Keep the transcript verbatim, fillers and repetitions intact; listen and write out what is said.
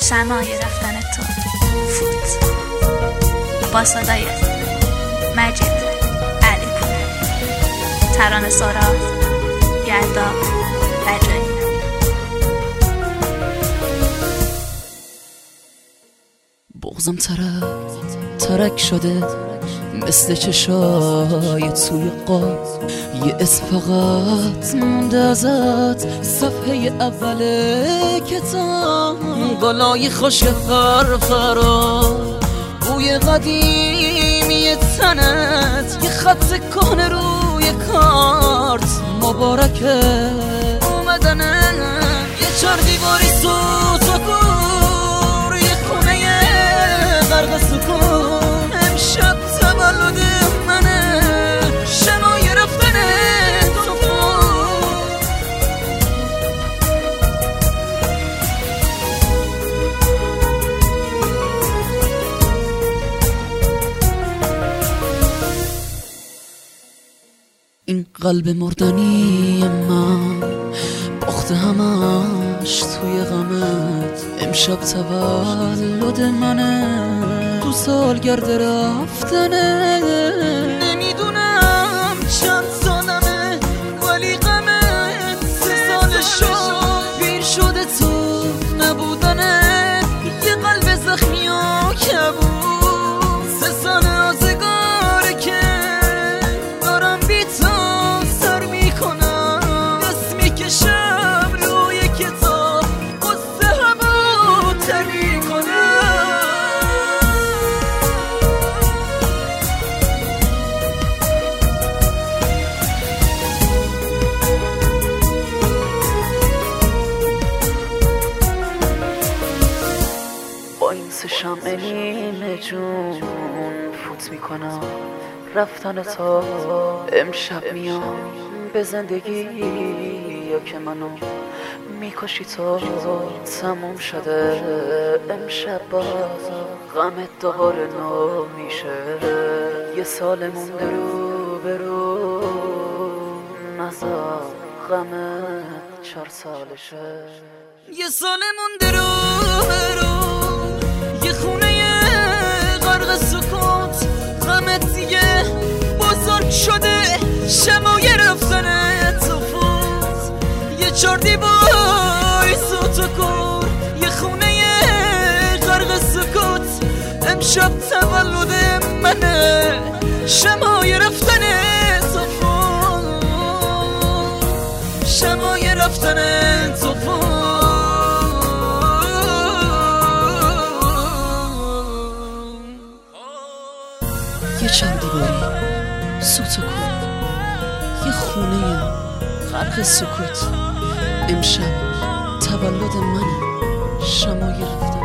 شمای رفتن تو فوت با صدای مجید علی پور، ترانه سارا یلدا رجایی. بغضم ترک ترک شده مثل چشای توی قاب، یه اسم فقط مونده ازت، صفحه اول کتاب، بالای خوش فرفرا، بوی قدیمی تنت، یه خط کهنه روی کارت، مبارکه اومدنه، یه چار دیواری سوت و کور، یه خونه غرق سکون، امشب تولد منه، شمای رفتن تو فوت. این قلب مردنی من باخته همش توی غمت، امشب تولد منه، تو سالگرد رفتنه، نمیدونم چند سالمه ولی غمت سه سال شد، پیر شده تو نبودنه، یه قلب زخمی و کبود، سه سال آزگاره که دارم بی تو سر میکنم، دست میکشم روی کتاب، قصه همو تر میکنم. با این سه شمع نیمه جون فوت میکنم رفتن تا، امشب میام به زندگی یا که منو میکشی تا تموم شده، امشب باز غمت دوباره نو میشه، یه سال مونده رو برو، نزار غمت چهار سالشه، یه سال مونده رو برو، یه خونه غرق سکوت، غمت دیگه بزرگ شده، شمای رفتن تو فوت، یه چار دیوار سوت و کور، یه خونه غرق سکوت، امشب تولد منه، شمای رفتن تو فوت، شمای رفتن تو فوت. یه چند دیواری سوت و کور، یه خونه غرق سکوت، امشب تولد منه، شمای رفتن